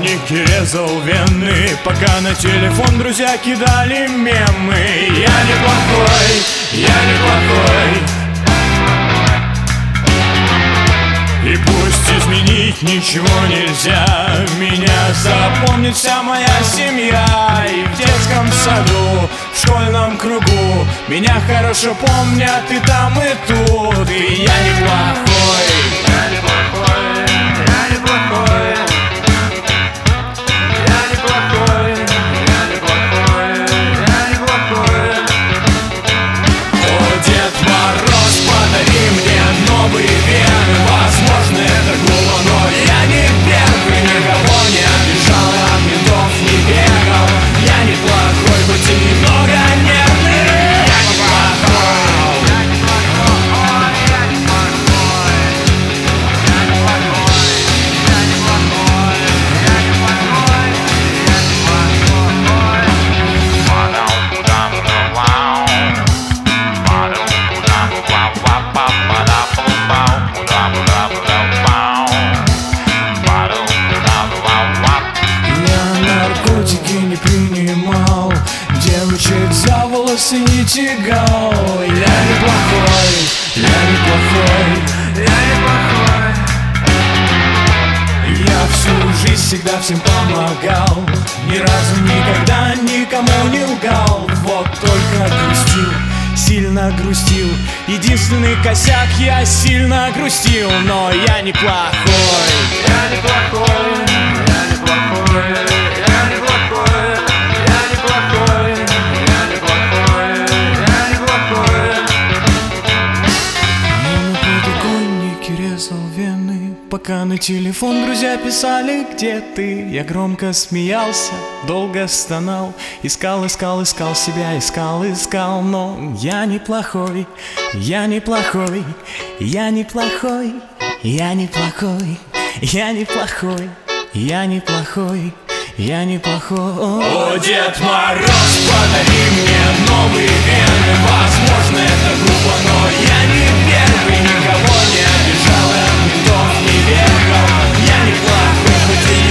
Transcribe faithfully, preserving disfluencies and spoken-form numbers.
подоконнике резал вены, пока на телефон друзья кидали мемы. Я неплохой, я неплохой, и пусть изменить ничего нельзя, меня запомнит вся моя семья. И в детском саду, в школьном кругу меня хорошо помнят и там, и тут. И я неплохой, я неплохой, я неплохой, я неплохой, я неплохой, я неплохой. О, Дед Мороз, подари мне новые вены. Возможно, это глупо, но я не первый, никого не обижал, от ментов не бегал. Я неплохой, хоть и немного нервный. Я неплохой, я неплохой, я неплохой, я неплохой, я неплохой, я неплохой, я не принимал, девочек за волосы не тягал. Я неплохой, я неплохой, я неплохой. Я всю жизнь всегда всем помогал, ни разу никогда никому не лгал. Вот только грустил, сильно грустил. Единственный косяк, я сильно грустил. Но я неплохой, я неплохой, я неплохой, я неплохой, я неплохой, я неплохой, я неплохой. Я на подоконнике резал вены, пока на телефон друзья писали: где ты? Я громко смеялся, долго стонал, искал, искал, искал себя, искал, искал. Но я неплохой, я неплохой, я неплохой, я неплохой, я неплохой, я неплохой, я неплохой. О, Дед Мороз, подари мне новые вены. Возможно, это глупо, но я не первый, никого не обижал, от ментов не бегал. Я неплохой, хоть и